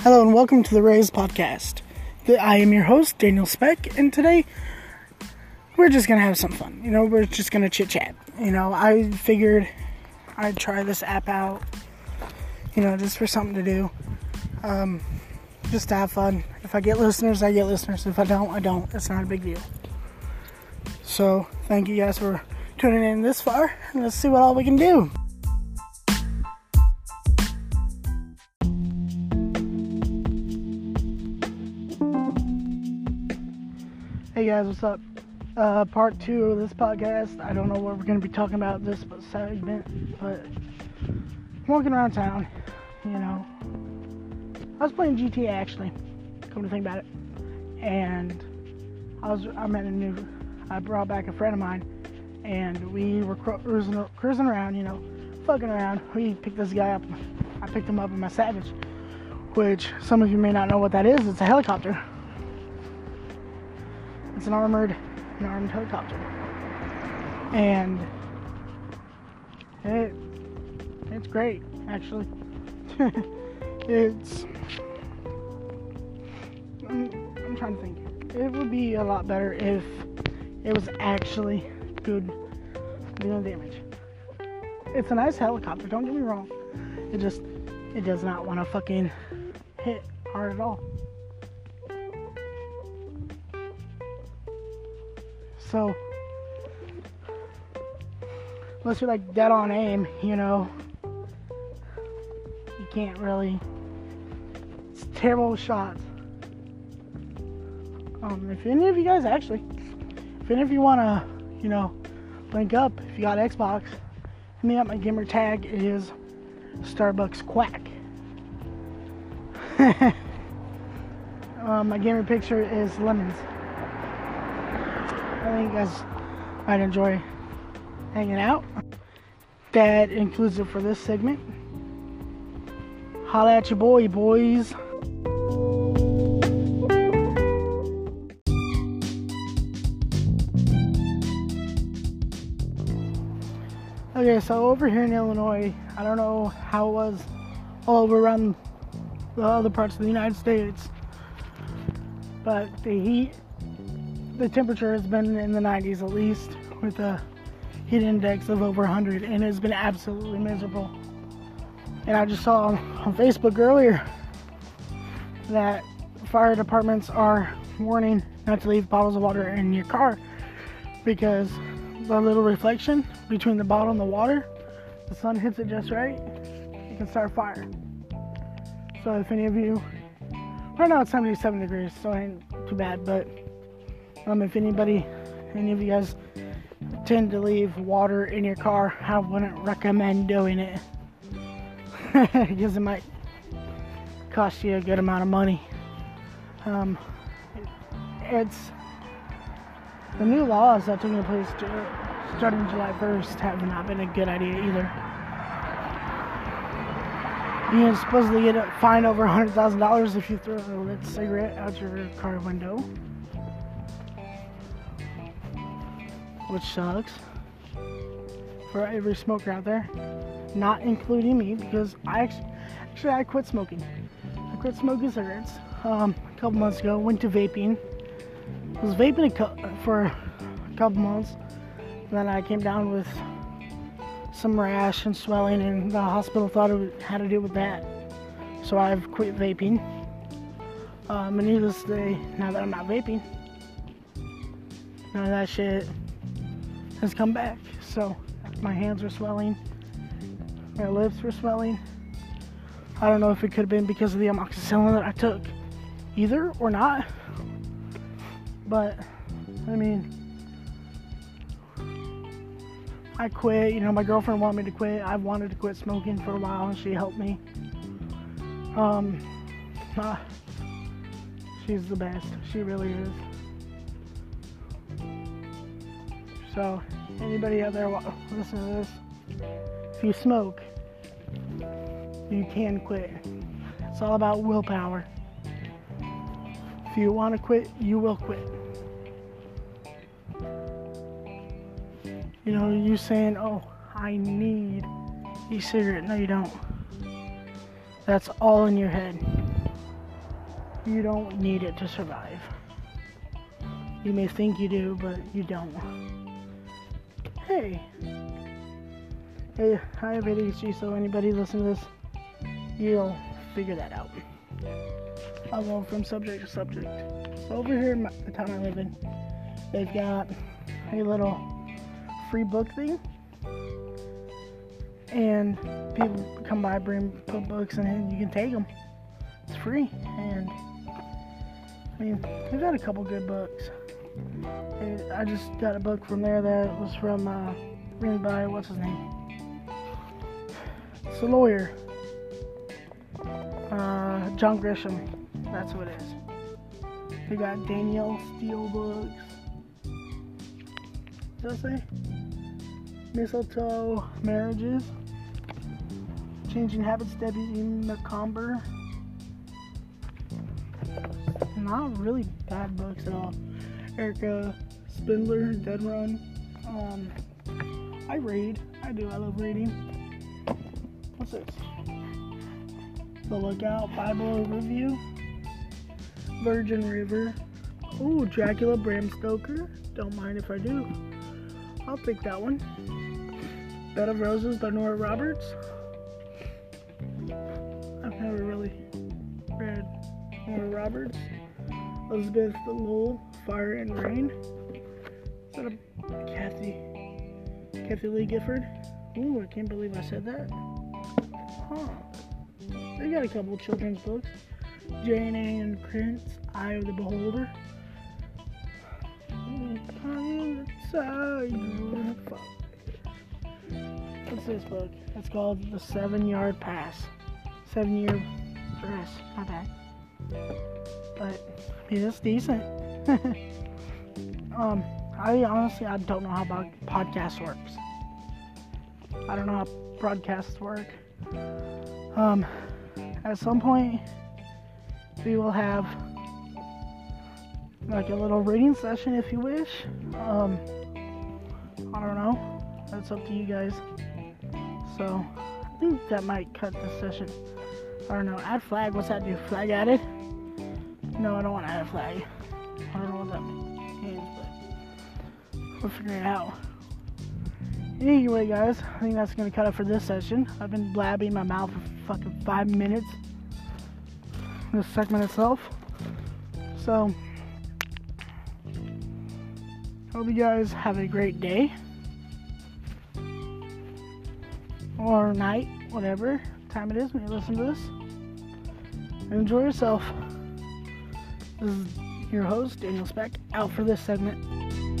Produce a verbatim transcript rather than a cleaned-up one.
Hello and welcome to the Raise Podcast. I am your host, Daniel Speck, and today we're just going to have some fun. You know, we're just going to chit-chat. You know, I figured I'd try this app out, you know, just for something to do. Um, just to have fun. If I get listeners, I get listeners. If I don't, I don't. It's not a big deal. So, thank you guys for tuning in this far, and let's see what all we can do. Hey guys, what's up? Uh, part two of this podcast. I don't know what we're going to be talking about this segment, but walking around town, you know. I was playing G T A actually, come to think about it, and I was I met a new. I brought back a friend of mine, and we were cruising cruising around, you know, fucking around. We picked this guy up. I picked him up in my Savage, which some of you may not know what that is. It's a helicopter. It's an armored, an armed helicopter, and it it's great actually. it's I'm, I'm trying to think. It would be a lot better if it was actually good doing damage. It's a nice helicopter. Don't get me wrong. It just it does not want to fucking hit hard at all. So, unless you're like dead on aim, you know, you can't really, it's terrible shots. Um, if any of you guys actually, if any of you want to, you know, link up, if you got Xbox, hit me up. My gamer tag is Starbucks Quack. um, my gamer picture is Lemons. I think you guys might enjoy hanging out. That includes it for this segment. Holla at your boy, boys. Okay, so over here in Illinois, I don't know how it was all over around the other parts of the United States, but the heat, the temperature has been in the nineties at least, with a heat index of over one hundred, and it's been absolutely miserable. And I just saw on, on Facebook earlier that fire departments are warning not to leave bottles of water in your car because the little reflection between the bottle and the water, the sun hits it just right, you can start a fire. So if any of you, right now it's seventy-seven degrees, so it ain't too bad, but Um, if anybody, any of you guys tend to leave water in your car, I wouldn't recommend doing it. Because it might cost you a good amount of money. Um, it's, the new laws that took into place starting July first have not been a good idea either. You can supposedly get a fine over one hundred thousand dollars if you throw a lit cigarette out your car window. Which sucks for every smoker out there, not including me, because I actually, actually I quit smoking. I quit smoking cigarettes um, a couple months ago. Went to vaping. I was vaping a co- for a couple months, and then I came down with some rash and swelling, and the hospital thought it had to do with that. So I've quit vaping. Um, and needless to say, now that I'm not vaping, none of that shit has come back. So my hands were swelling, my lips were swelling. I don't know if it could have been because of the amoxicillin that I took either or not, but I mean, I quit. You know, my girlfriend wanted me to quit. I wanted to quit smoking for a while, and she helped me. Um, uh, she's the best. She really is. So, anybody out there listen to this, if you smoke, you can quit. It's all about willpower. If you want to quit, you will quit. You know, you saying, oh, I need e-cigarette. No, you don't. That's all in your head. You don't need it to survive. You may think you do, but you don't. Hey. Hey, I have A D H D, so anybody listen to this, you'll figure that out. I'll go from subject to subject. So over here in my, the town I live in, they've got a little free book thing. And people come by, bring put books, and you can take them. It's free. And, I mean, they've got a couple good books. And I just got a book from there that was from, uh, written by, what's his name? It's a lawyer. Uh, John Grisham. That's what it is. They got Danielle Steele books. What does that say? Mistletoe Marriages. Changing Habits, Debbie McComber. Not really bad books at all. Erica Spindler, Dead Run. Um, I read. I do. I love reading. What's this? The Lookout Bible Review. Virgin River. Ooh, Dracula, Bram Stoker. Don't mind if I do. I'll pick that one. Bed of Roses by Nora Roberts. I've never really read Nora Roberts. Elizabeth Lowell, Fire and Rain. Is that a Kathy? Kathy Lee Gifford? Ooh, I can't believe I said that. Huh. They got a couple children's books. Jane Anne Prince, Eye of the Beholder. What's this book? It's called The Seven Yard Pass. Seven Year Pass. Not bad. But, I mean, it's decent. um, I honestly, I don't know how about podcast works. I don't know how broadcasts work. Um, at some point, we will have like a little reading session if you wish. Um, I don't know. That's up to you guys. So, I think that might cut the session. I don't know. Add flag. What's that do? Flag added? No, I don't want to add a flag. I don't know what that means, but we'll figure it out. Anyway, guys, I think that's going to cut it for this session. I've been blabbing my mouth for fucking five minutes. This segment itself. So, hope you guys have a great day. Or night, whatever time it is when you listen to this. Enjoy yourself. This is your host, Daniel Speck, out for this segment.